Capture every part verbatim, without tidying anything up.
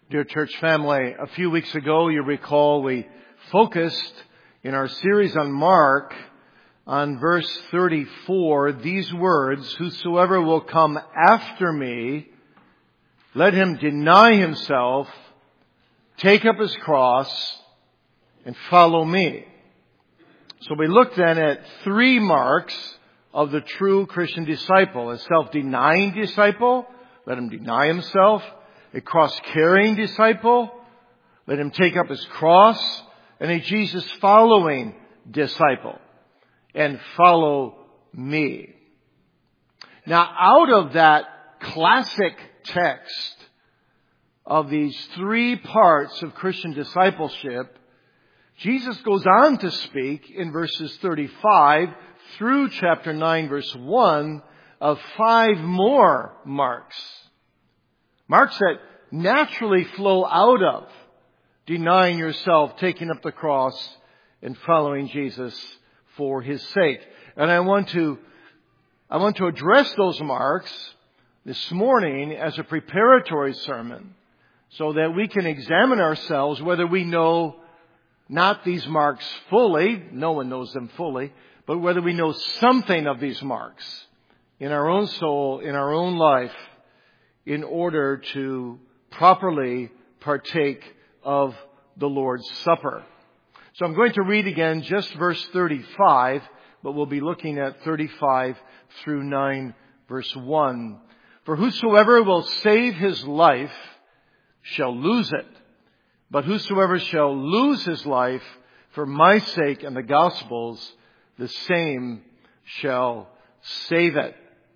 Dear church family, a few weeks ago, you recall, we focused in our series on Mark on verse thirty-four, these words, "Whosoever will come after me, let him deny himself, take up his cross, and follow me." So we looked then at three marks of the true Christian disciple: a self-denying disciple, let him deny himself; a cross-carrying disciple, let him take up his cross; and a Jesus-following disciple, and follow me. Now, out of that classic text of these three parts of Christian discipleship, Jesus goes on to speak in verses thirty-five through chapter nine, verse one, of five more marks. Marks that naturally flow out of denying yourself, taking up the cross, and following Jesus for His sake. And I want to, I want to address those marks this morning as a preparatory sermon so that we can examine ourselves whether we know not these marks fully, no one knows them fully, but whether we know something of these marks in our own soul, in our own life, in order to properly partake of the Lord's Supper. So I'm going to read again just verse thirty-five, but we'll be looking at thirty-five through nine, verse one. "For whosoever will save his life shall lose it, but whosoever shall lose his life for my sake and the gospel's, the same shall save it."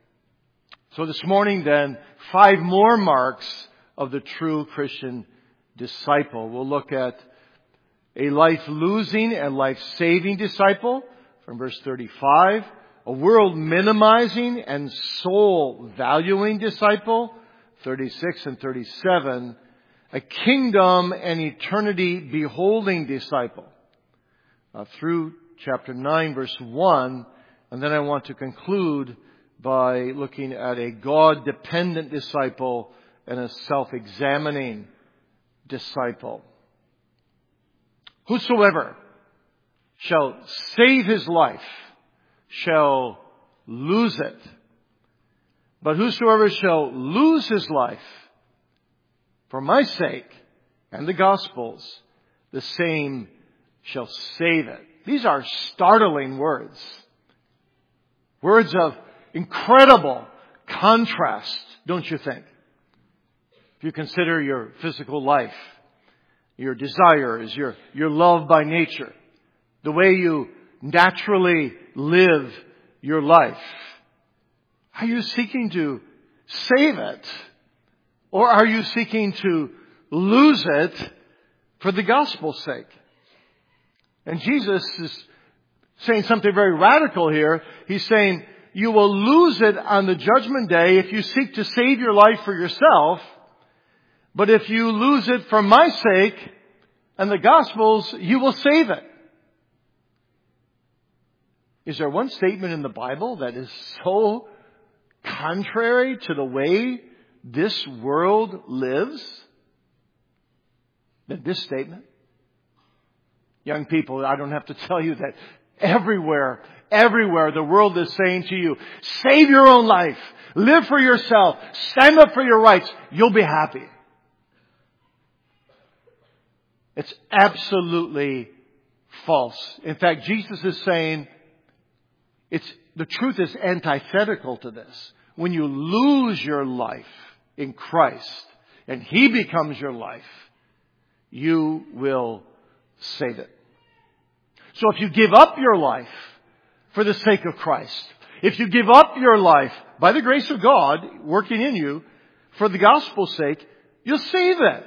So this morning then, five more marks of the true Christian disciple. We'll look at a life-losing and life-saving disciple from verse thirty-five, a world-minimizing and soul-valuing disciple, thirty-six and thirty-seven, a kingdom and eternity-beholding disciple, uh, through chapter nine, verse one, and then I want to conclude by looking at a God-dependent disciple and a self-examining disciple. "Whosoever shall save his life shall lose it. But whosoever shall lose his life for my sake and the gospel's, the same shall save it." These are startling words. Words of incredible contrast, don't you think? If you consider your physical life, your desires, your, your love by nature, the way you naturally live your life, are you seeking to save it? Or are you seeking to lose it for the gospel's sake? And Jesus is saying something very radical here. He's saying, you will lose it on the judgment day if you seek to save your life for yourself. But if you lose it for my sake and the gospel's, you will save it. Is there one statement in the Bible that is so contrary to the way this world lives than this statement? Young people, I don't have to tell you that everywhere, everywhere the world is saying to you, save your own life, live for yourself, stand up for your rights, you'll be happy. It's absolutely false. In fact, Jesus is saying, it's, the truth is antithetical to this. When you lose your life in Christ and He becomes your life, you will save it. So if you give up your life for the sake of Christ, if you give up your life by the grace of God working in you for the gospel's sake, you'll save it.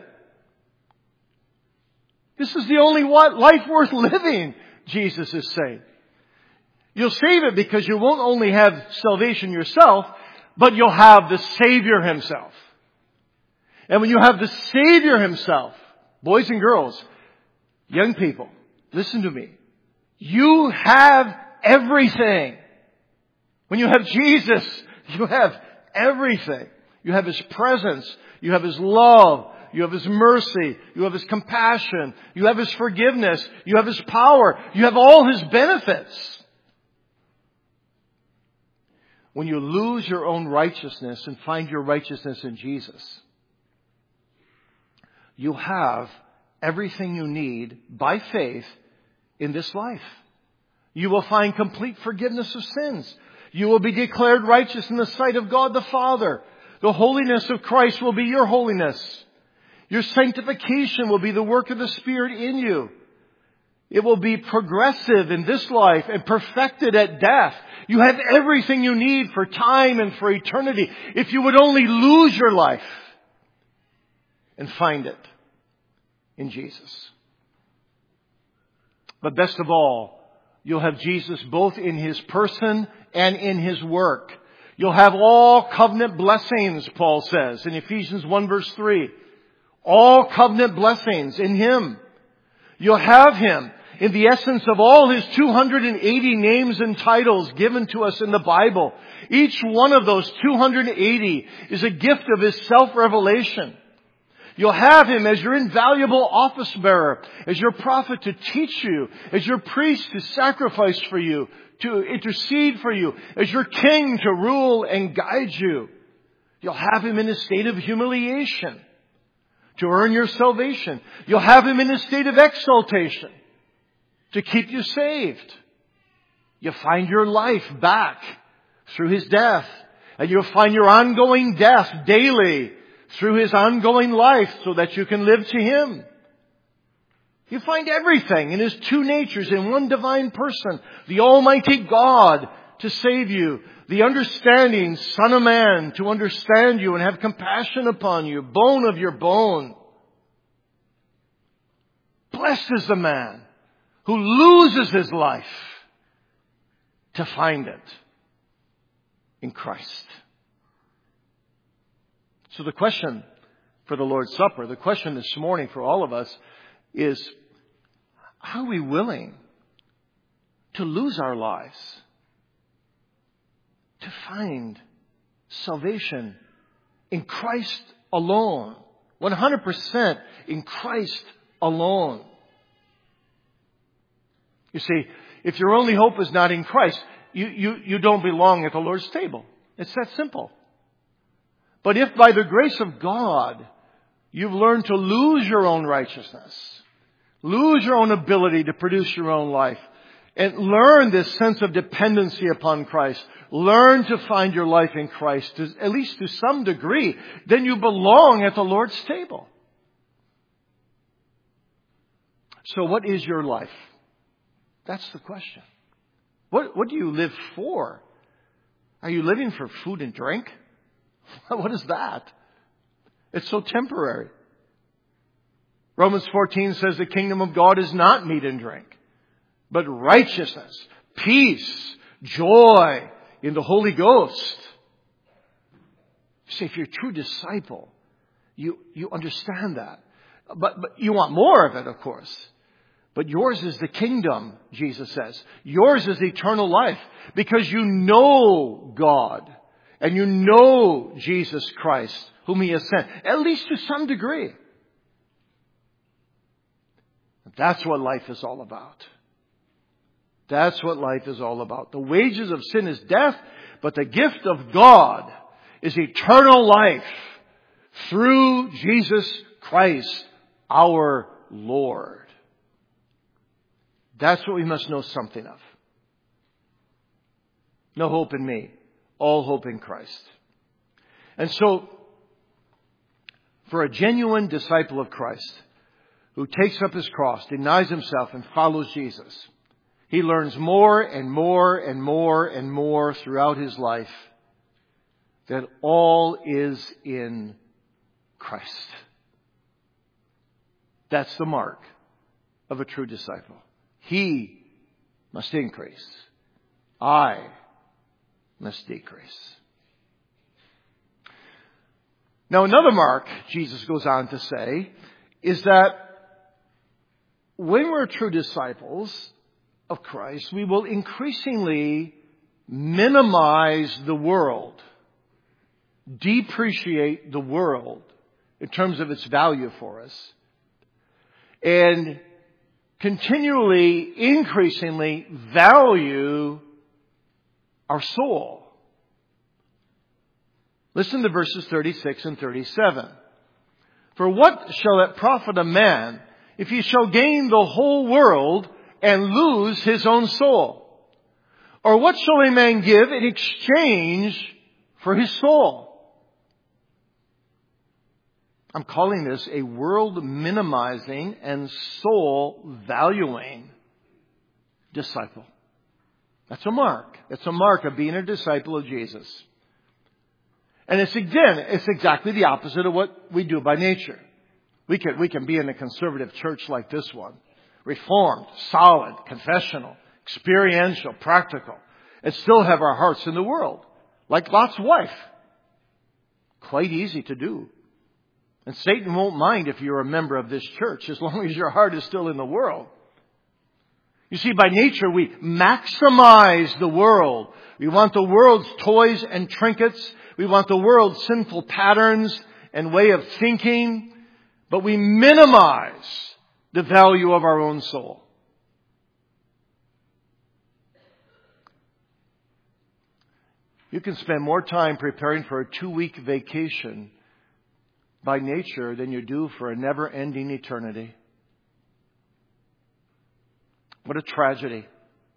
This is the only life worth living, Jesus is saying. You'll save it because you won't only have salvation yourself, but you'll have the Savior Himself. And when you have the Savior Himself, boys and girls, young people, listen to me. You have everything. When you have Jesus, you have everything. You have His presence. You have His love. You have His mercy. You have His compassion. You have His forgiveness. You have His power. You have all His benefits. When you lose your own righteousness and find your righteousness in Jesus, you have everything you need by faith in this life. You will find complete forgiveness of sins. You will be declared righteous in the sight of God the Father. The holiness of Christ will be your holiness. Your sanctification will be the work of the Spirit in you. It will be progressive in this life and perfected at death. You have everything you need for time and for eternity if you would only lose your life and find it in Jesus. But best of all, you'll have Jesus both in His person and in His work. You'll have all covenant blessings, Paul says in Ephesians one verse three. All covenant blessings in Him. You'll have Him in the essence of all His two hundred eighty names and titles given to us in the Bible. Each one of those two hundred eighty is a gift of His self-revelation. You'll have Him as your invaluable office bearer, as your prophet to teach you, as your priest to sacrifice for you, to intercede for you, as your king to rule and guide you. You'll have Him in a state of humiliation to earn your salvation. You'll have Him in a state of exaltation to keep you saved. You'll find your life back through His death, and you'll find your ongoing death daily through His ongoing life so that you can live to Him. You find everything in His two natures in one divine person. The Almighty God to save you. The understanding Son of Man to understand you and have compassion upon you. Bone of your bone. Blessed is the man who loses his life to find it in Christ. So the question for the Lord's Supper, the question this morning for all of us is, how are we willing to lose our lives to find salvation in Christ alone? one hundred percent in Christ alone. You see, if your only hope is not in Christ, you, you, you don't belong at the Lord's table. It's that simple. But if by the grace of God, you've learned to lose your own righteousness, lose your own ability to produce your own life, and learn this sense of dependency upon Christ, learn to find your life in Christ, to, at least to some degree, then you belong at the Lord's table. So what is your life? That's the question. What, what do you live for? Are you living for food and drink? What is that? It's so temporary. Romans fourteen says the kingdom of God is not meat and drink, but righteousness, peace, joy in the Holy Ghost. See, if you're a true disciple, you, you understand that. But, but you want more of it, of course. But yours is the kingdom, Jesus says. Yours is eternal life because you know God and you know Jesus Christ, whom He has sent, at least to some degree. That's what life is all about. That's what life is all about. The wages of sin is death, but the gift of God is eternal life through Jesus Christ, our Lord. That's what we must know something of. No hope in me. All hope in Christ. And so, for a genuine disciple of Christ, who takes up his cross, denies himself, and follows Jesus, he learns more and more and more and more throughout his life that all is in Christ. That's the mark of a true disciple. He must increase. I must decrease. Now, another mark, Jesus goes on to say, is that when we're true disciples of Christ, we will increasingly minimize the world, depreciate the world, in terms of its value for us. And continually, increasingly value our soul. Listen to verses thirty-six and thirty-seven. For what shall it profit a man if he shall gain the whole world and lose his own soul? Or what shall a man give in exchange for his soul? I'm calling this a world minimizing and soul valuing disciple. That's a mark. That's a mark of being a disciple of Jesus. And it's again, it's exactly the opposite of what we do by nature. We can, we can be in a conservative church like this one. Reformed, solid, confessional, experiential, practical, and still have our hearts in the world. Like Lot's wife. Quite easy to do. And Satan won't mind if you're a member of this church as long as your heart is still in the world. You see, by nature, we maximize the world. We want the world's toys and trinkets. We want the world's sinful patterns and way of thinking. But we minimize the value of our own soul. You can spend more time preparing for a two-week vacation by nature than you do for a never-ending eternity. What a tragedy.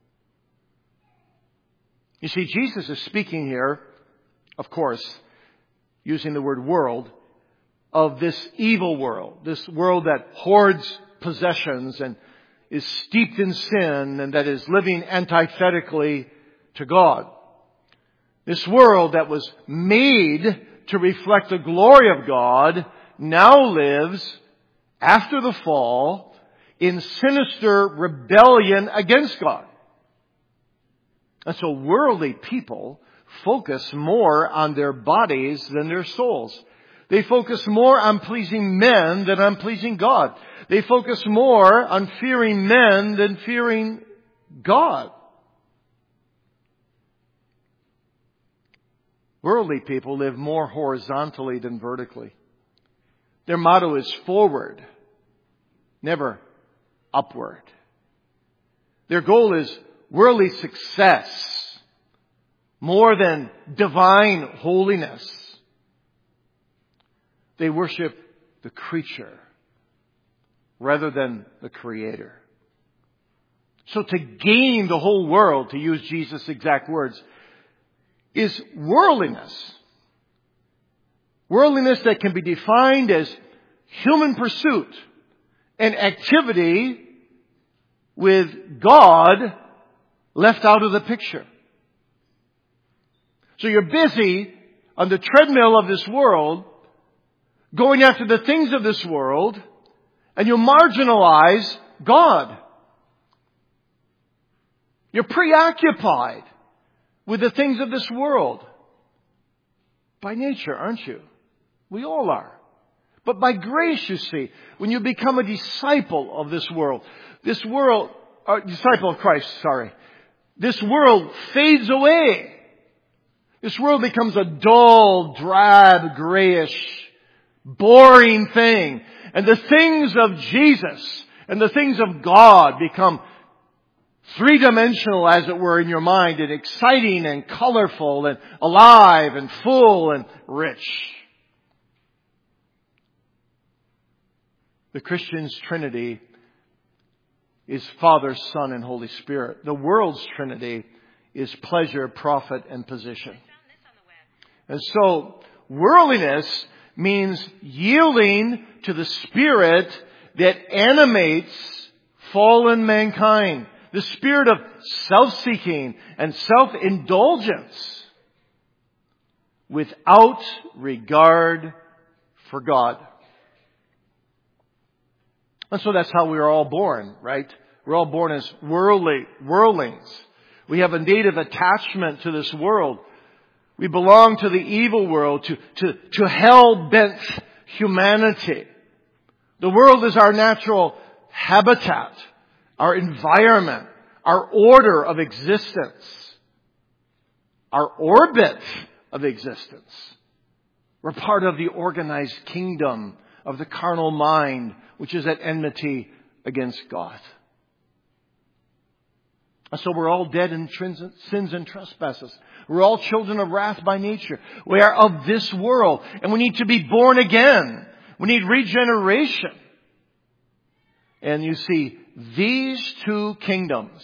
You see, Jesus is speaking here, of course, using the word world, of this evil world, this world that hoards possessions and is steeped in sin and that is living antithetically to God. This world that was made to reflect the glory of God now lives, after the fall, in sinister rebellion against God. And so worldly people focus more on their bodies than their souls. They focus more on pleasing men than on pleasing God. They focus more on fearing men than fearing God. Worldly people live more horizontally than vertically. Their motto is forward, never upward. Their goal is worldly success more than divine holiness. They worship the creature rather than the Creator. So to gain the whole world, to use Jesus' exact words, is worldliness. Worldliness that can be defined as human pursuit and activity with God left out of the picture. So you're busy on the treadmill of this world, going after the things of this world, and you marginalize God. You're preoccupied with the things of this world. By nature, aren't you? We all are. But by grace, you see, when you become a disciple of this world, this world, uh, disciple of Christ, sorry, this world fades away. This world becomes a dull, drab, grayish, boring thing. And the things of Jesus and the things of God become three-dimensional, as it were, in your mind, and exciting and colorful and alive and full and rich. The Christian's Trinity is Father, Son, and Holy Spirit. The world's Trinity is pleasure, profit, and position. And so, worldliness means yielding to the spirit that animates fallen mankind. The spirit of self-seeking and self-indulgence without regard for God. And so that's how we are all born, right? We're all born as worldly, worldlings. We have a native attachment to this world. We belong to the evil world, to, to, to hell-bent humanity. The world is our natural habitat, our environment, our order of existence, our orbit of existence. We're part of the organized kingdom of the carnal mind, which is at enmity against God. And so we're all dead in sins and trespasses. We're all children of wrath by nature. We are of this world, and we need to be born again. We need regeneration. And you see, these two kingdoms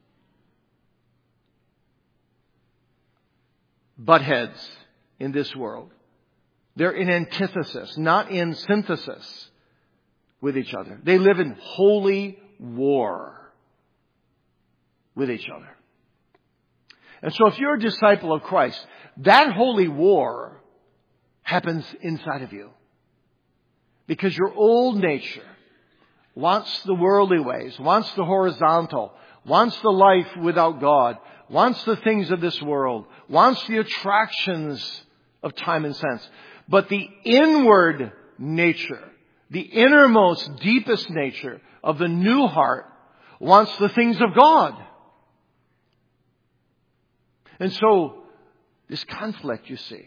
butt heads in this world. They're in antithesis, not in synthesis with each other. They live in holy war with each other. And so if you're a disciple of Christ, that holy war happens inside of you. Because your old nature wants the worldly ways, wants the horizontal, wants the life without God, wants the things of this world, wants the attractions of time and sense. But the inward nature, the innermost, deepest nature of the new heart wants the things of God. And so, this conflict, you see,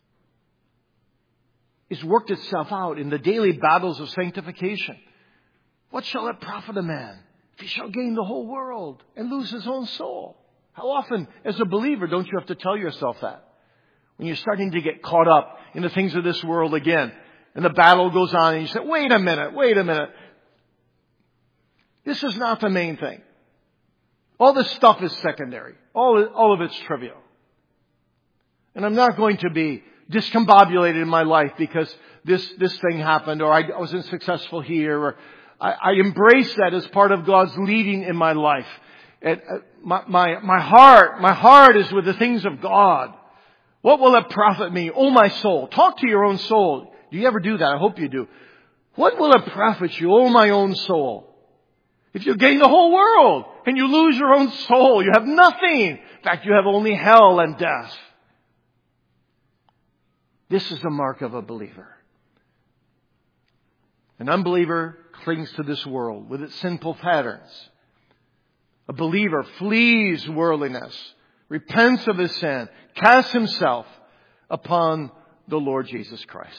is worked itself out in the daily battles of sanctification. What shall it profit a man if he shall gain the whole world and lose his own soul? How often, as a believer, don't you have to tell yourself that? When you're starting to get caught up in the things of this world again, and the battle goes on, and you say, wait a minute, wait a minute. This is not the main thing. All this stuff is secondary. All, all of it's trivial. And I'm not going to be discombobulated in my life because this, this thing happened, or I wasn't successful here, or I, I embrace that as part of God's leading in my life. And uh, my, my, my heart, my heart is with the things of God. What will it profit me? Oh, my soul. Talk to your own soul. Do you ever do that? I hope you do. What will it profit you? Oh, my own soul. If you gain the whole world and you lose your own soul, you have nothing. In fact, you have only hell and death. This is the mark of a believer. An unbeliever clings to this world with its sinful patterns. A believer flees worldliness, repents of his sin, casts himself upon the Lord Jesus Christ.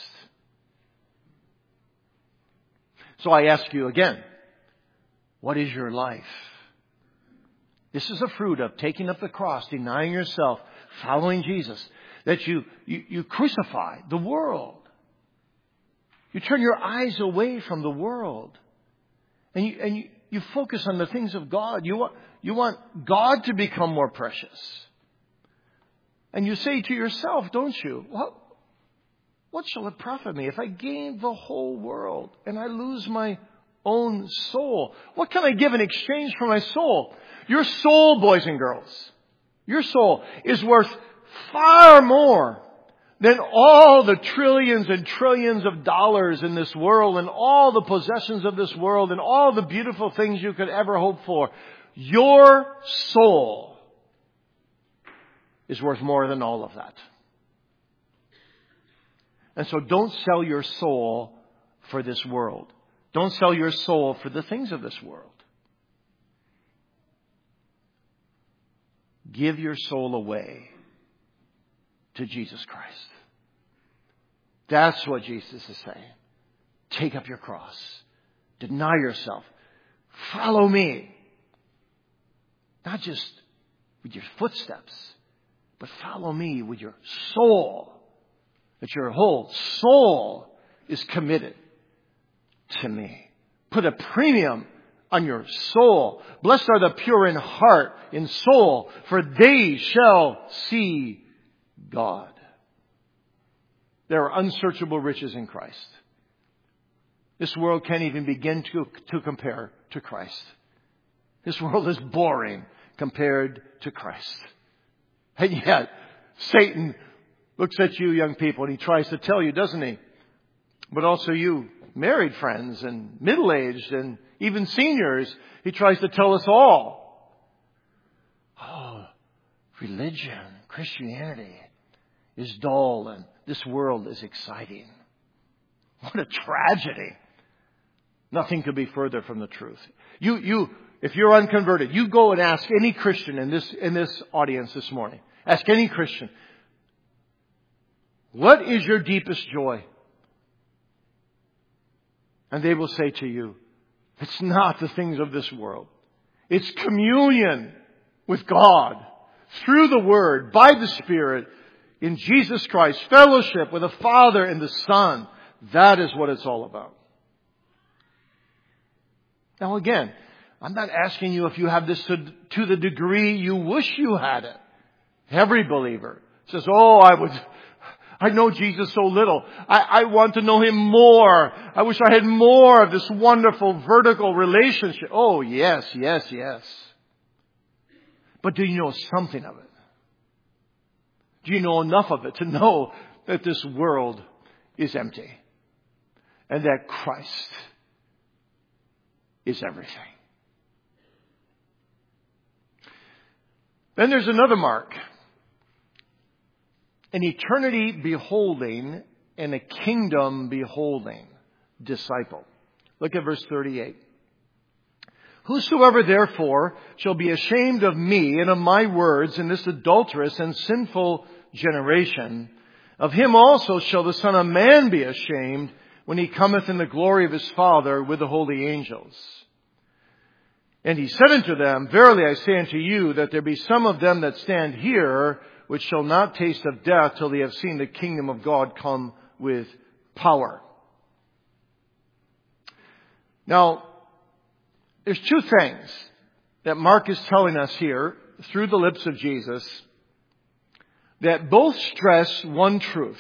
So I ask you again, what is your life? This is a fruit of taking up the cross, denying yourself, following Jesus. That you, you, you crucify the world. You turn your eyes away from the world. And you, and you, you focus on the things of God. You want, you want God to become more precious. And you say to yourself, don't you? What, what shall it profit me if I gain the whole world and I lose my own soul? What can I give in exchange for my soul? Your soul, boys and girls, your soul is worth far more than all the trillions and trillions of dollars in this world and all the possessions of this world and all the beautiful things you could ever hope for. Your soul is worth more than all of that. And so don't sell your soul for this world. Don't sell your soul for the things of this world. Give your soul away to Jesus Christ. That's what Jesus is saying. Take up your cross. Deny yourself. Follow me. Not just with your footsteps, but follow me with your soul. That your whole soul is committed to me. Put a premium on your soul. Blessed are the pure in heart, in soul, for they shall see God. There are unsearchable riches in Christ. This world can't even begin to, to compare to Christ. This world is boring compared to Christ. And yet, Satan looks at you young people and he tries to tell you, doesn't he? But also you married friends and middle-aged and even seniors, he tries to tell us all, oh, religion, Christianity is dull and this world is exciting. What a tragedy. Nothing could be further from the truth. You, you, if you're unconverted, you go and ask any Christian in this, in this audience this morning. Ask any Christian, What is your deepest joy? And they will say to you, it's not the things of this world. It's communion with God through the Word, by the Spirit, in Jesus Christ, fellowship with the Father and the Son. That is what it's all about. Now again, I'm not asking you if you have this to, to the degree you wish you had it. Every believer says, oh, I would, I know Jesus so little. I, I want to know Him more. I wish I had more of this wonderful vertical relationship. Oh, yes, yes, yes. But do you know something of it? Do you know enough of it to know that this world is empty and that Christ is everything? Then there's another mark. An eternity beholding and a kingdom beholding disciple. Look at verse thirty-eight. Whosoever therefore shall be ashamed of me and of my words in this adulterous and sinful generation, of him also shall the Son of Man be ashamed when he cometh in the glory of his Father with the holy angels. And he said unto them, verily I say unto you, that there be some of them that stand here, which shall not taste of death till they have seen the kingdom of God come with power. Now, there's two things that Mark is telling us here through the lips of Jesus that both stress one truth.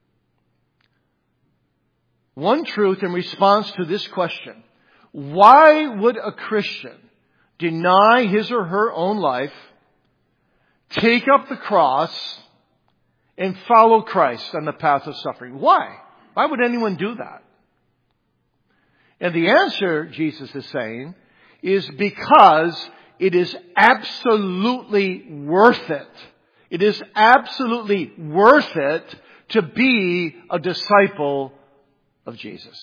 One truth in response to this question. Why would a Christian deny his or her own life, take up the cross, and follow Christ on the path of suffering? Why? Why would anyone do that? And the answer, Jesus is saying, is because it is absolutely worth it. It is absolutely worth it to be a disciple of Jesus.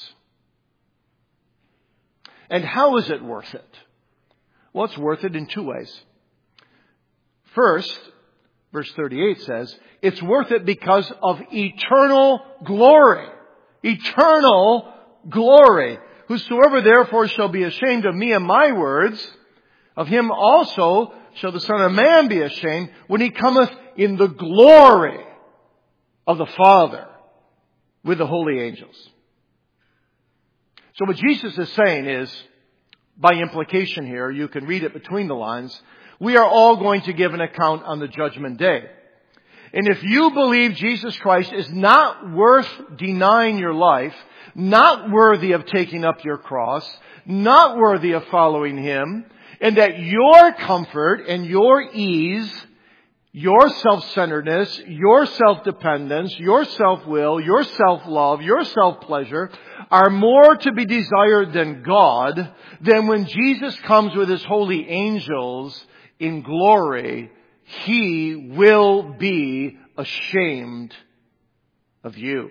And how is it worth it? Well, it's worth it in two ways. First, verse thirty-eight says, it's worth it because of eternal glory. Eternal glory. Whosoever therefore shall be ashamed of me and my words, of him also shall the Son of Man be ashamed when he cometh in the glory of the Father with the holy angels. So what Jesus is saying is, by implication here, you can read it between the lines, we are all going to give an account on the judgment day. And if you believe Jesus Christ is not worth denying your life, not worthy of taking up your cross, not worthy of following Him, and that your comfort and your ease, your self-centeredness, your self-dependence, your self-will, your self-love, your self-pleasure are more to be desired than God, then when Jesus comes with His holy angels in glory, He will be ashamed of you.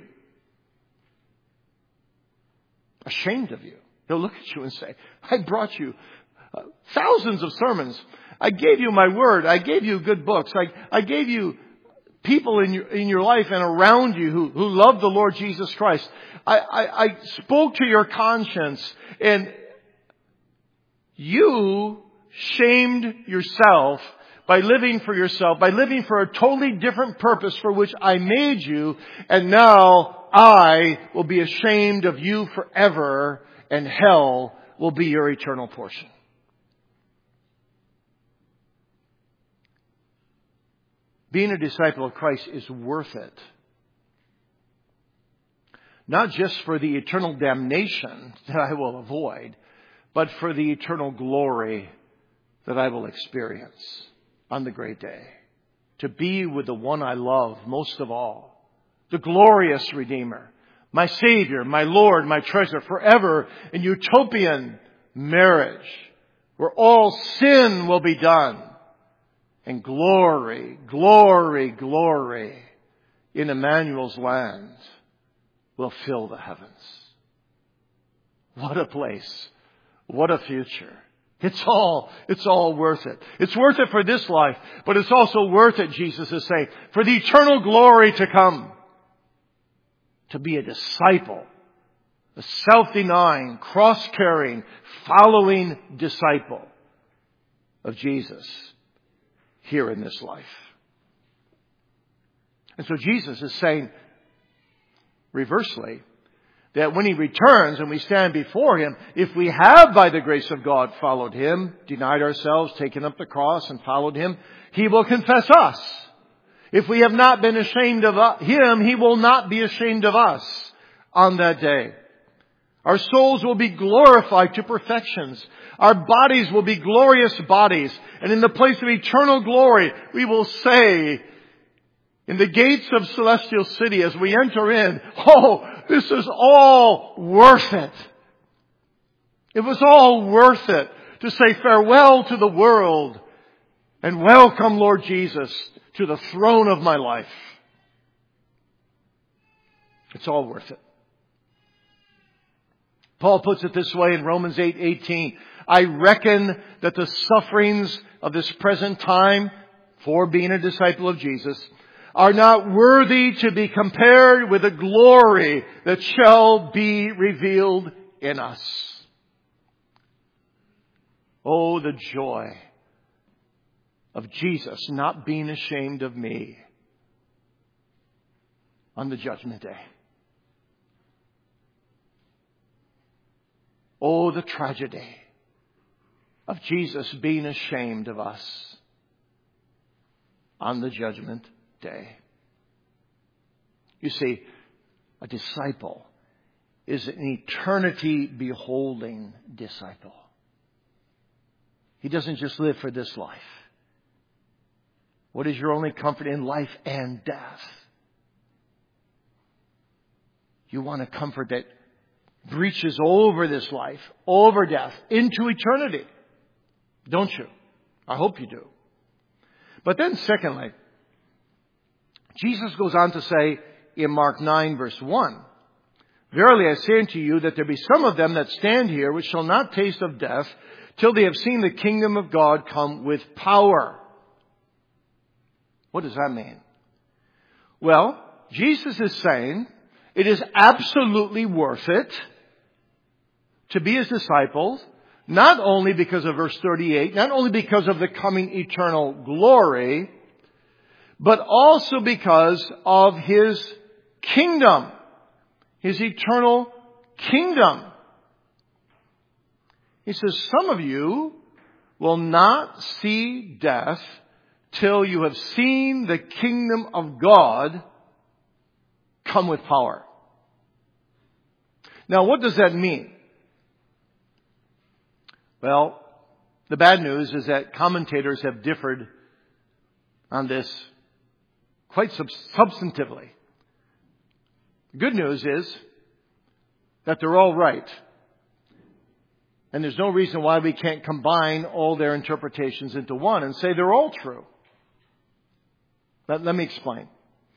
Ashamed of you. He'll look at you and say, I brought you uh, thousands of sermons. I gave you my word. I gave you good books. I, I gave you people in your, in your life and around you who, who love the Lord Jesus Christ. I, I, I spoke to your conscience, and you shamed yourself by living for yourself, by living for a totally different purpose for which I made you, and now I will be ashamed of you forever, and hell will be your eternal portion. Being a disciple of Christ is worth it. Not just for the eternal damnation that I will avoid, but for the eternal glory that I will experience on the great day. To be with the one I love most of all. The glorious Redeemer. My Savior, my Lord, my treasure. Forever in utopian marriage. Where all sin will be done. And glory, glory, glory in Emmanuel's land will fill the heavens. What a place. What a future. It's all, it's all worth it. It's worth it for this life, but it's also worth it, Jesus is saying, for the eternal glory to come. to be a disciple, a self-denying, cross-carrying, following disciple of Jesus here in this life. And so Jesus is saying, reversely, that when He returns and we stand before Him, if we have by the grace of God followed Him, denied ourselves, taken up the cross and followed Him, He will confess us. If we have not been ashamed of Him, He will not be ashamed of us on that day. Our souls will be glorified to perfections. Our bodies will be glorious bodies. And in the place of eternal glory, we will say, in the gates of Celestial City as we enter in, oh, this is all worth it. It was all worth it to say farewell to the world and welcome, Lord Jesus, to the throne of my life. It's all worth it. Paul puts it this way in Romans eight eighteen. I reckon that the sufferings of this present time, for being a disciple of Jesus, are not worthy to be compared with the glory that shall be revealed in us. Oh, the joy of Jesus not being ashamed of me on the judgment day. Oh, the tragedy of Jesus being ashamed of us on the judgment day. You see, a disciple is an eternity beholding disciple. He doesn't just live for this life. What is your only comfort in life and death? You want a comfort that reaches over this life, over death, into eternity. Don't you? I hope you do. But then secondly, Jesus goes on to say in Mark nine verse one, Verily I say unto you that there be some of them that stand here which shall not taste of death till they have seen the kingdom of God come with power. What does that mean? Well, Jesus is saying it is absolutely worth it to be His disciples, not only because of verse thirty-eight, not only because of the coming eternal glory, but also because of His kingdom, His eternal kingdom. He says, some of you will not see death till you have seen the kingdom of God come with power. Now, what does that mean? Well, the bad news is that commentators have differed on this quite sub- substantively. The good news is that they're all right. And there's no reason why we can't combine all their interpretations into one and say they're all true. But let me explain.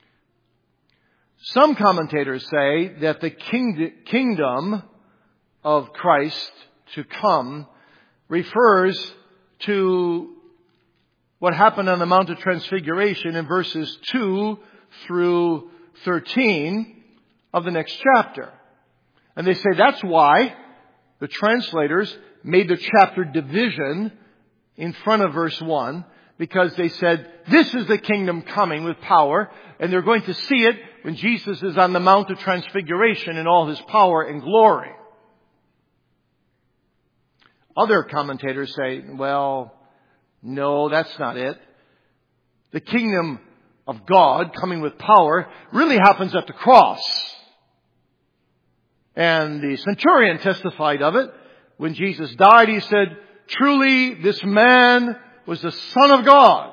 Some commentators say that the king- kingdom of Christ to come refers to what happened on the Mount of Transfiguration in verses two through thirteen of the next chapter. And they say that's why the translators made the chapter division in front of verse one, because they said, this is the kingdom coming with power, and they're going to see it when Jesus is on the Mount of Transfiguration in all His power and glory. Other commentators say, well, no, that's not it. The kingdom of God coming with power really happens at the cross. And the centurion testified of it. When Jesus died, he said, truly this man was the Son of God.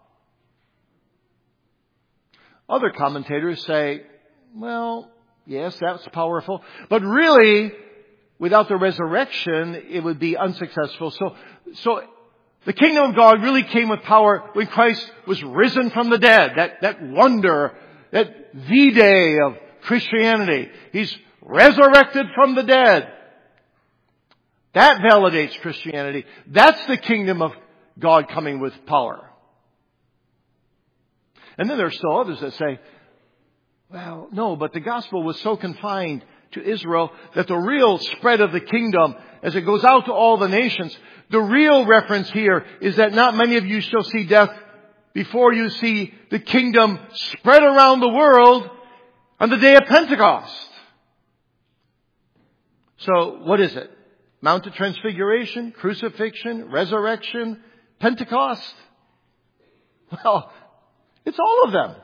Other commentators say, well, yes, that's powerful. But really, without the resurrection, it would be unsuccessful. So, so the kingdom of God really came with power when Christ was risen from the dead. That, that wonder, that V-Day of Christianity. He's resurrected from the dead. That validates Christianity. That's the kingdom of God coming with power. And then there are still others that say, Well, no, but the gospel was so confined to Israel that the real spread of the kingdom, as it goes out to all the nations, the real reference here is that not many of you shall see death before you see the kingdom spread around the world on the day of Pentecost. So, what is it? Mount of Transfiguration, crucifixion, resurrection, Pentecost? Well, it's all of them.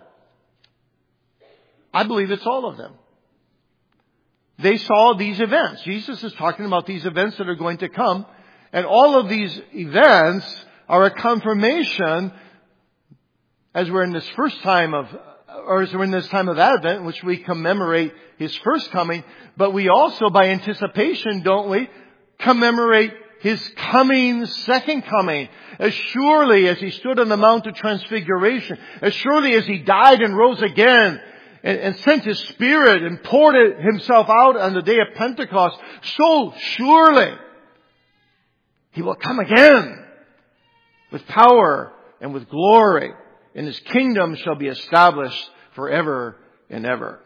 I believe it's all of them. They saw these events. Jesus is talking about these events that are going to come. And all of these events are a confirmation, as we're in this first time of, or as we're in this time of Advent, in which we commemorate His first coming. But we also, by anticipation, don't we, commemorate His coming, second coming. As surely as He stood on the Mount of Transfiguration, as surely as He died and rose again, And, and sent His Spirit and poured it Himself out on the day of Pentecost, so surely He will come again with power and with glory, and His kingdom shall be established forever and ever.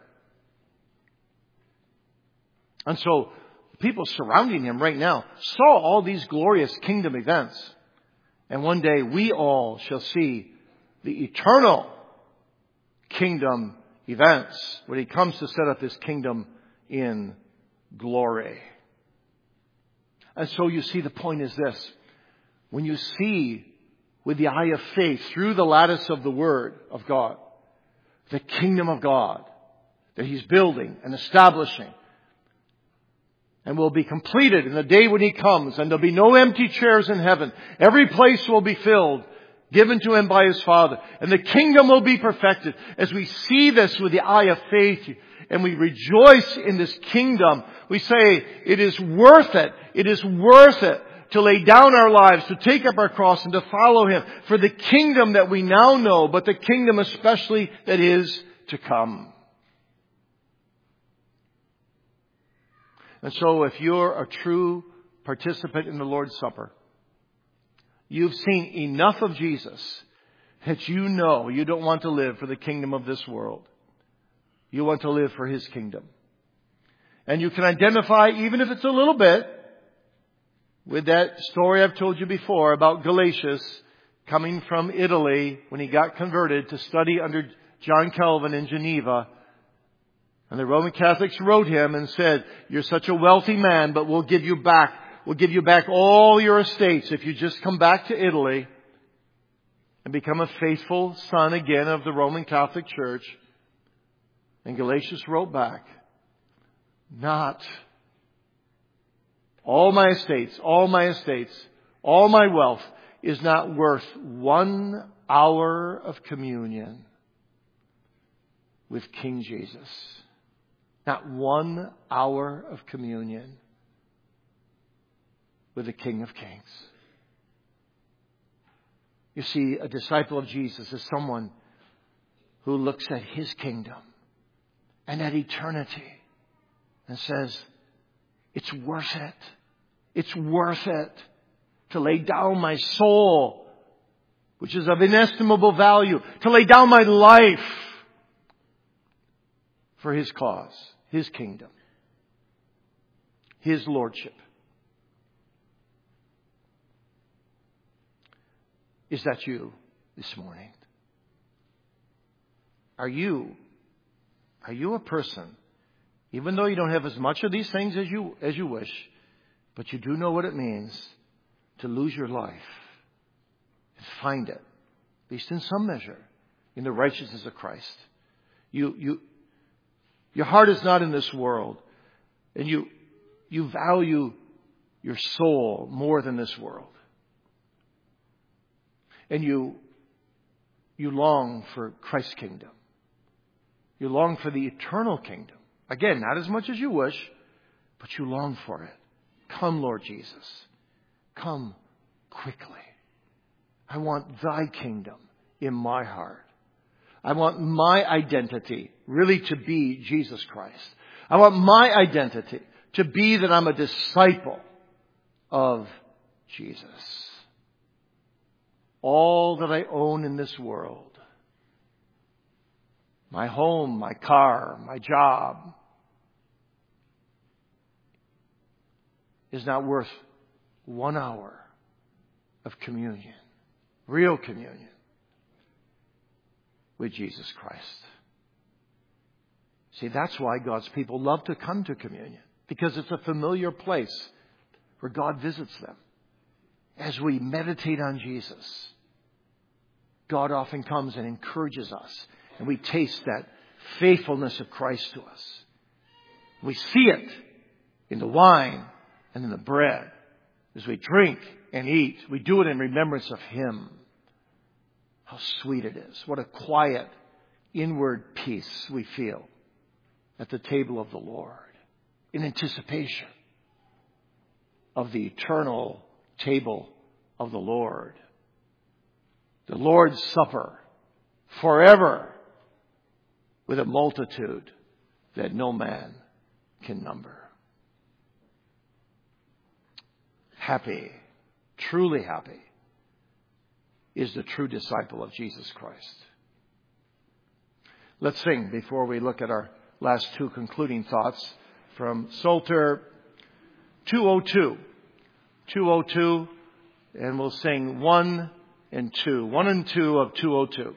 And so people surrounding Him right now saw all these glorious kingdom events. And one day we all shall see the eternal kingdom events when He comes to set up His kingdom in glory. And so you see, the point is this. When you see with the eye of faith through the lattice of the Word of God, the kingdom of God that He's building and establishing, and will be completed in the day when He comes, and there'll be no empty chairs in heaven. Every place will be filled, given to Him by His Father. And the kingdom will be perfected. As we see this with the eye of faith and we rejoice in this kingdom, we say it is worth it. It is worth it to lay down our lives, to take up our cross and to follow Him for the kingdom that we now know, but the kingdom especially that is to come. And so if you're a true participant in the Lord's Supper, you've seen enough of Jesus that you know you don't want to live for the kingdom of this world. You want to live for His kingdom. And you can identify, even if it's a little bit, with that story I've told you before about Galatius coming from Italy when he got converted to study under John Calvin in Geneva. And the Roman Catholics wrote him and said, "You're such a wealthy man, but we'll give you back We'll give you back all your estates if you just come back to Italy and become a faithful son again of the Roman Catholic Church." And Galatius wrote back, "Not all my estates, all my estates, all my wealth is not worth one hour of communion with King Jesus." Not one hour of communion with the King of Kings. You see, a disciple of Jesus is someone who looks at His kingdom and at eternity and says, it's worth it. It's worth it to lay down my soul, which is of inestimable value, to lay down my life for His cause, His kingdom, His lordship. Is that you this morning? Are you, are you a person, even though you don't have as much of these things as you, as you wish, but you do know what it means to lose your life and find it, at least in some measure, in the righteousness of Christ? You, you, your heart is not in this world, and you, you value your soul more than this world. And you, you long for Christ's kingdom. You long for the eternal kingdom. Again, not as much as you wish, but you long for it. Come, Lord Jesus. Come quickly. I want Thy kingdom in my heart. I want my identity really to be Jesus Christ. I want my identity to be that I'm a disciple of Jesus. All that I own in this world, my home, my car, my job is not worth one hour of communion, real communion with Jesus Christ. See, that's why God's people love to come to communion, because it's a familiar place where God visits them. As we meditate on Jesus, God often comes and encourages us, and we taste that faithfulness of Christ to us. We see it in the wine and in the bread. As we drink and eat, we do it in remembrance of Him. How sweet it is. What a quiet, inward peace we feel at the table of the Lord, in anticipation of the eternal table of the Lord. The Lord's Supper, forever, with a multitude that no man can number. Happy, truly happy, is the true disciple of Jesus Christ. Let's sing before we look at our last two concluding thoughts from Psalter two oh two. two oh two, and we'll sing one and two. One and two of two oh two.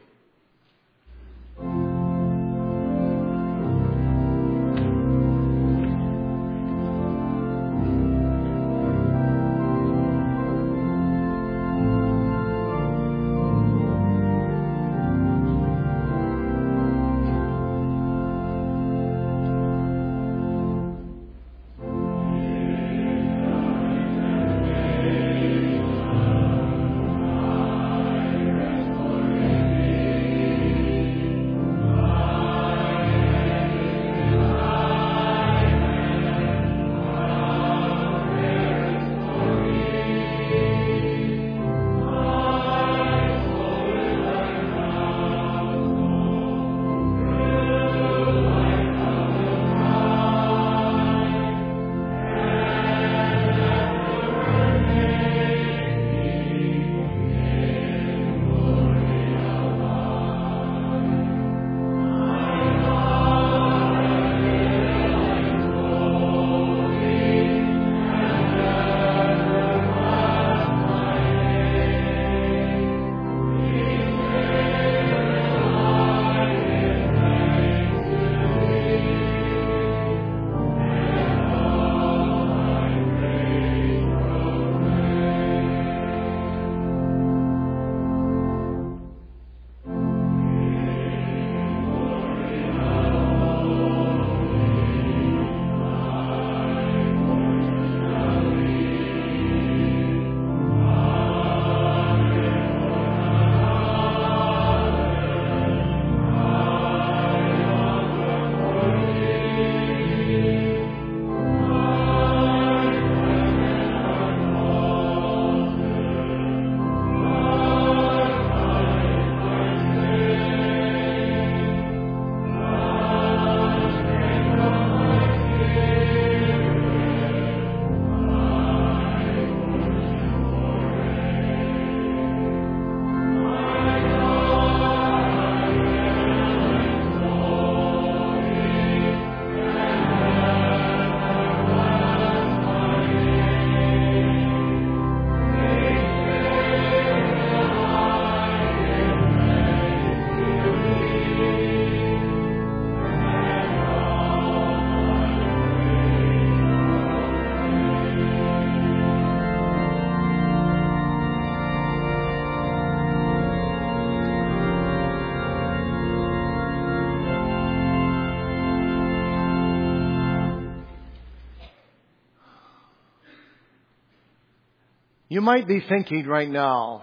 You might be thinking right now,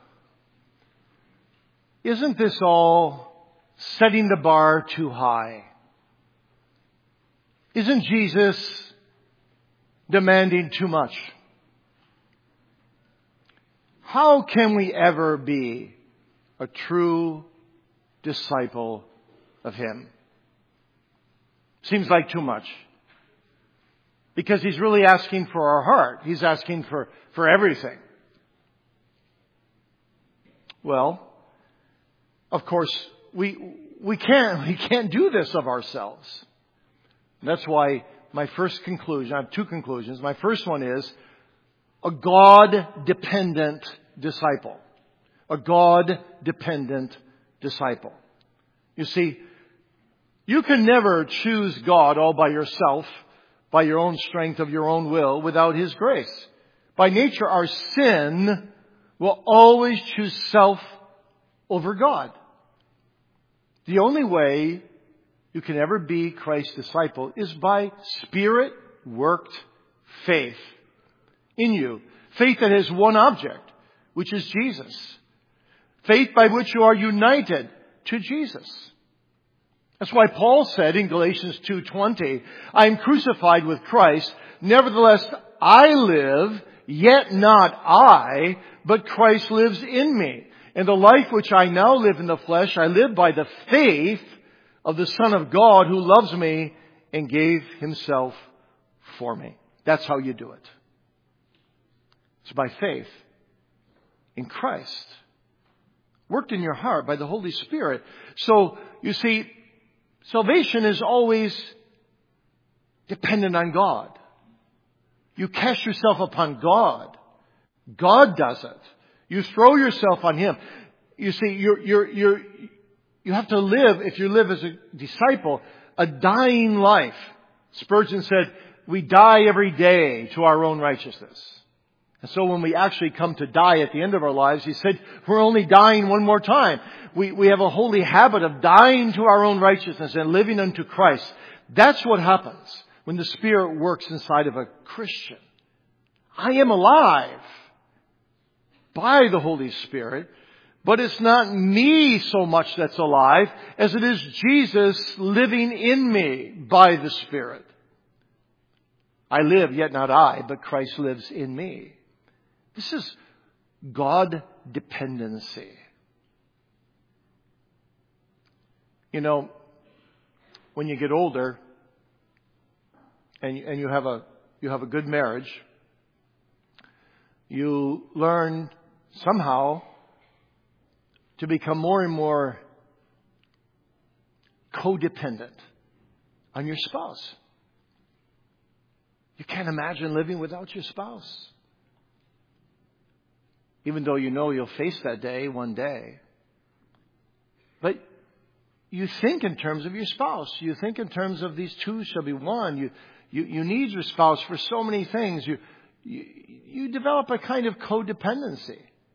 isn't this all setting the bar too high? Isn't Jesus demanding too much? How can we ever be a true disciple of Him? Seems like too much. Because He's really asking for our heart. He's asking for, for everything. Well, of course, we we can't, we can't do this of ourselves. That's why my first conclusion, I have two conclusions. My first one is a God-dependent disciple. A God-dependent disciple. You see, you can never choose God all by yourself, by your own strength of your own will, without His grace. By nature, our sin will always choose self over God. The only way you can ever be Christ's disciple is by Spirit-worked faith in you. Faith that has one object, which is Jesus. Faith by which you are united to Jesus. That's why Paul said in Galatians two twenty, I am crucified with Christ. Nevertheless, I live, yet not I, but Christ lives in me. And the life which I now live in the flesh, I live by the faith of the Son of God who loves me and gave Himself for me. That's how you do it. It's by faith in Christ, worked in your heart by the Holy Spirit. So, you see, salvation is always dependent on God. You cast yourself upon God. God does it. You throw yourself on Him. You see, you're, you're, you're, you have to live, if you live as a disciple, a dying life. Spurgeon said, we die every day to our own righteousness. And so when we actually come to die at the end of our lives, he said, we're only dying one more time. We, we have a holy habit of dying to our own righteousness and living unto Christ. That's what happens when the Spirit works inside of a Christian. I am alive by the Holy Spirit, but it's not me so much that's alive as it is Jesus living in me by the Spirit. I live, yet not I, but Christ lives in me. This is God dependency. You know, when you get older and and you have a you have a good marriage, you learn somehow to become more and more codependent on your spouse. You can't imagine living without your spouse. Even though you know you'll face that day one day. But you think in terms of your spouse. You think in terms of these two shall be one. You you, you need your spouse for so many things. You, you you develop a kind of codependency.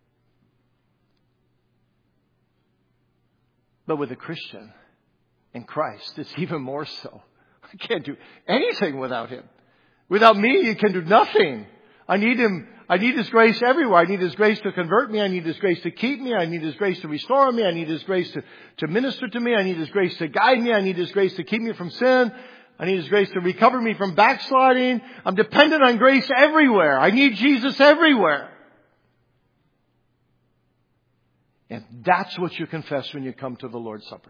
But with a Christian in Christ, it's even more so. I can't do anything without Him. Without me, you can do nothing. I need Him. I need His grace everywhere. I need His grace to convert me. I need His grace to keep me. I need His grace to restore me. I need His grace to, to minister to me. I need His grace to guide me. I need His grace to keep me from sin. I need His grace to recover me from backsliding. I'm dependent on grace everywhere. I need Jesus everywhere. And that's what you confess when you come to the Lord's Supper.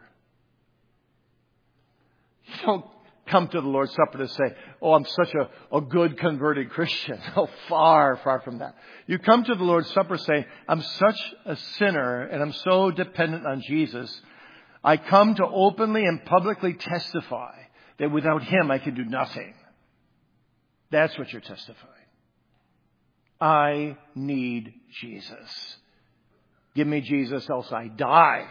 You don't come to the Lord's Supper to say, oh, I'm such a, a good converted Christian. Oh, far, far from that. You come to the Lord's Supper saying, I'm such a sinner and I'm so dependent on Jesus. I come to openly and publicly testify that without Him I can do nothing. That's what you're testifying. I need Jesus. Give me Jesus, else I die.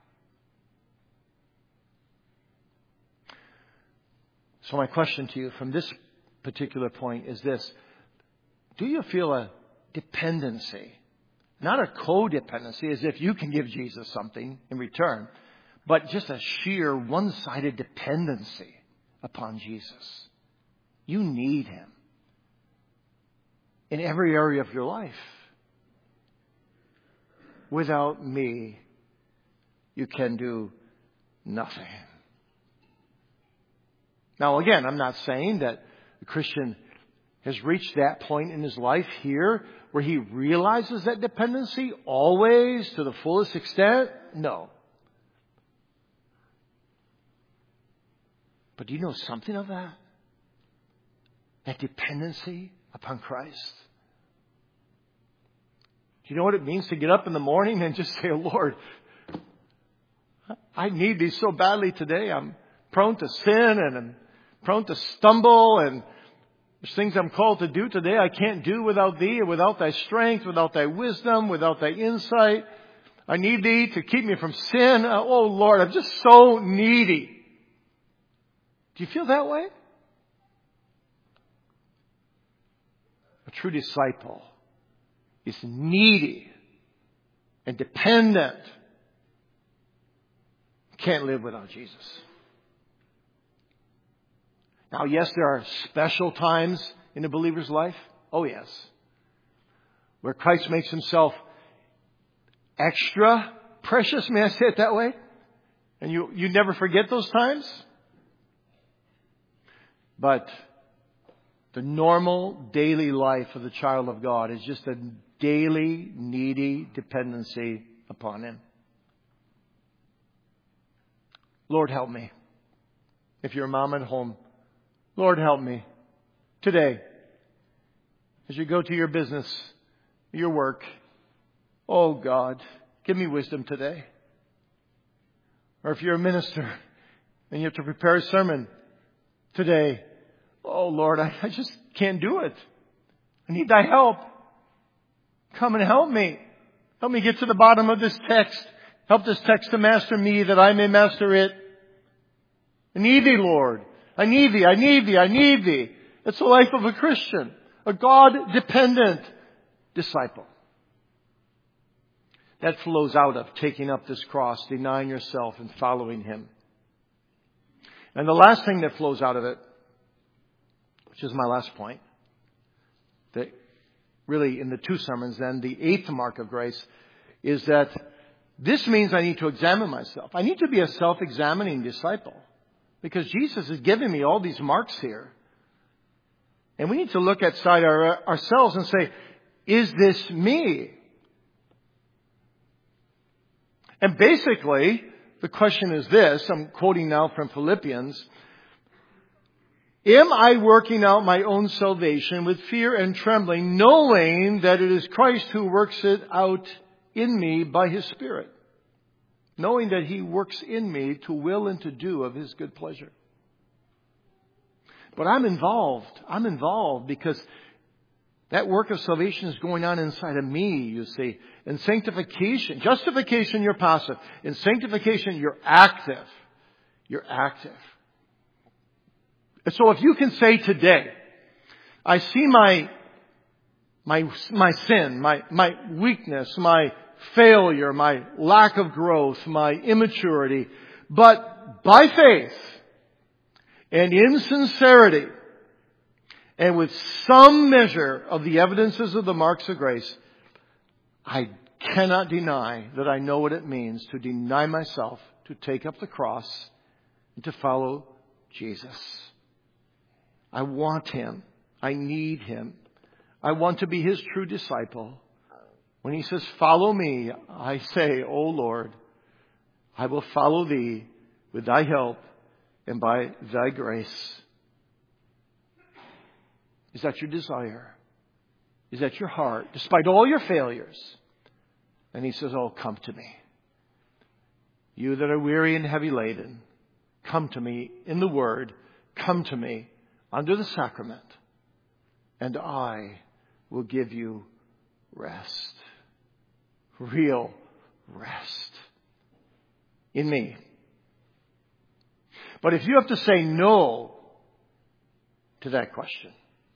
So my question to you from this particular point is this. Do you feel a dependency? Not a codependency, as if you can give Jesus something in return, but just a sheer one-sided dependency upon Jesus. You need Him in every area of your life. Without me, you can do nothing. Now, again, I'm not saying that the Christian has reached that point in his life here where he realizes that dependency always to the fullest extent. No. But do you know something of that? That dependency upon Christ? Do you know what it means to get up in the morning and just say, oh, Lord, I need Thee so badly today. I'm prone to sin and I'm prone to stumble, and there's things I'm called to do today I can't do without Thee, or without Thy strength, without Thy wisdom, without Thy insight. I need Thee to keep me from sin. Oh Lord, I'm just so needy. Do you feel that way? A true disciple is needy and dependent. Can't live without Jesus. Now, yes, there are special times in a believer's life. Oh, yes. Where Christ makes Himself extra precious. May I say it that way? And you, you never forget those times. But the normal daily life of the child of God is just a daily, needy dependency upon Him. Lord, help me. If you're a mom at home, Lord, help me today as you go to your business, your work. Oh God, give me wisdom today. Or if you're a minister and you have to prepare a sermon today, oh Lord, I, I just can't do it. I need Thy help. Come and help me. Help me get to the bottom of this text. Help this text to master me that I may master it. I need Thee, Lord. I need Thee. I need Thee. I need Thee. It's the life of a Christian, a God-dependent disciple. That flows out of taking up this cross, denying yourself, and following Him. And the last thing that flows out of it, which is my last point, that really in the two sermons then, the eighth mark of grace, is that this means I need to examine myself. I need to be a self-examining disciple. Because Jesus is giving me all these marks here. And we need to look outside our, ourselves and say, is this me? And basically, the question is this. I'm quoting now from Philippians. Am I working out my own salvation with fear and trembling, knowing that it is Christ who works it out in me by His Spirit? Knowing that He works in me to will and to do of His good pleasure. But I'm involved. I'm involved because that work of salvation is going on inside of me, you see. In sanctification, justification, you're passive. In sanctification, you're active. You're active. And so if you can say today, I see my, my, my sin, my, my weakness, my failure, my lack of growth, my immaturity, but by faith and in sincerity and with some measure of the evidences of the marks of grace, I cannot deny that I know what it means to deny myself, to take up the cross, and to follow Jesus. I want Him. I need Him. I want to be His true disciple. When He says, follow me, I say, oh Lord, I will follow Thee with Thy help and by Thy grace. Is that your desire? Is that your heart? Despite all your failures. And He says, oh, come to me. You that are weary and heavy laden, come to me in the Word. Come to me under the sacrament. And I will give you rest. Real rest in me. But if you have to say no to that question,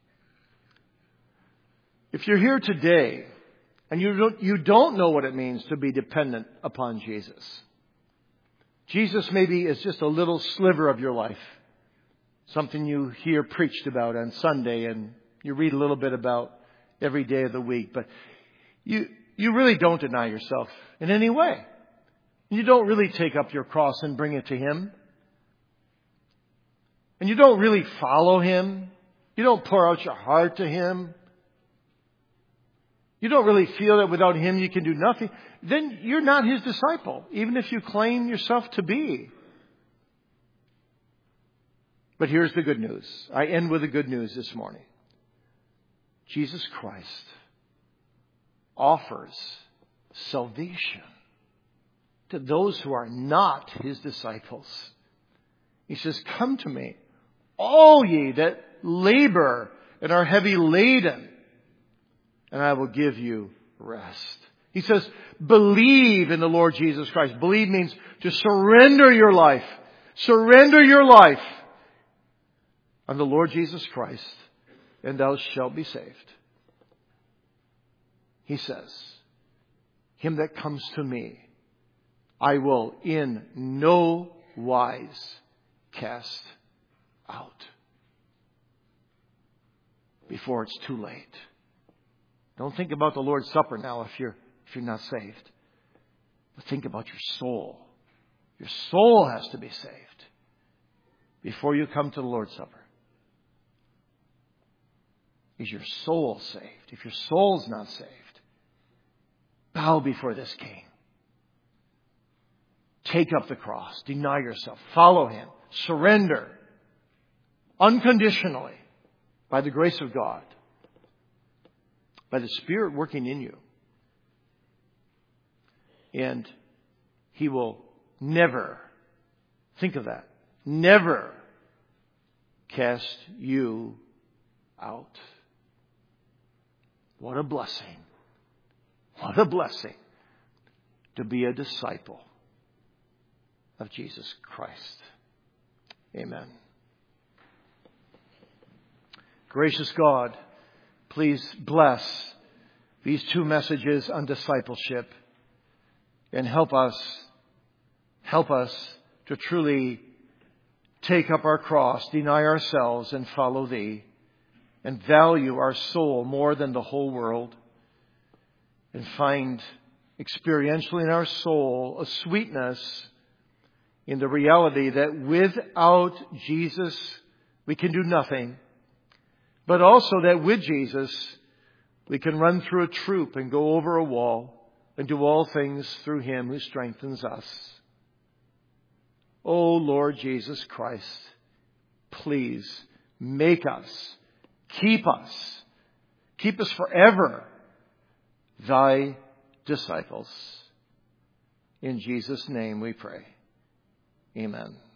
if you're here today and you don't, you don't know what it means to be dependent upon Jesus, Jesus maybe is just a little sliver of your life, something you hear preached about on Sunday and you read a little bit about every day of the week, but you You really don't deny yourself in any way. You don't really take up your cross and bring it to Him. And you don't really follow Him. You don't pour out your heart to Him. You don't really feel that without Him you can do nothing. Then you're not His disciple, even if you claim yourself to be. But here's the good news. I end with the good news this morning. Jesus Christ offers salvation to those who are not His disciples. He says, come to me, all ye that labor and are heavy laden, and I will give you rest. He says, believe in the Lord Jesus Christ. Believe means to surrender your life. Surrender your life on the Lord Jesus Christ, and thou shalt be saved. He says, him that comes to me, I will in no wise cast out. Before it's too late. Don't think about the Lord's Supper now if you're if you're not saved. But think about your soul. Your soul has to be saved before you come to the Lord's Supper. Is your soul saved? If your soul's not saved, bow before this King. Take up the cross. Deny yourself. Follow Him. Surrender. Unconditionally. By the grace of God. By the Spirit working in you. And He will never, think of that, never cast you out. What a blessing. What a blessing to be a disciple of Jesus Christ. Amen. Gracious God, please bless these two messages on discipleship and help us, help us to truly take up our cross, deny ourselves, and follow Thee, and value our soul more than the whole world, and find experientially in our soul a sweetness in the reality that without Jesus we can do nothing, but also that with Jesus we can run through a troop and go over a wall and do all things through Him who strengthens us. O Lord Jesus Christ, please make us, keep us, keep us forever Thy disciples. In Jesus' name we pray. Amen.